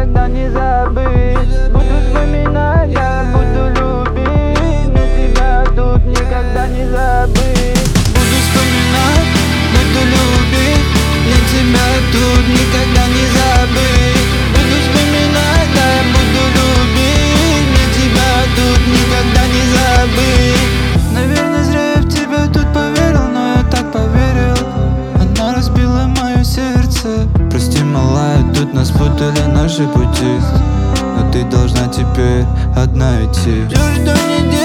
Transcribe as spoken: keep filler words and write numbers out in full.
никогда не забыть. Буду вспоминать, я буду любить, но тебя тут никогда не забыть. Буду вспоминать, буду любить, я тебя тут никогда не забыть. Буду вспоминать, да, я буду любить, я тебя тут никогда не забыть. Наверное, зря я в тебя тут поверил, но я так поверил. Она разбила мое сердце. Прости, малая, тут нас путали наши пути, но ты должна теперь одна идти. Все, что не делай.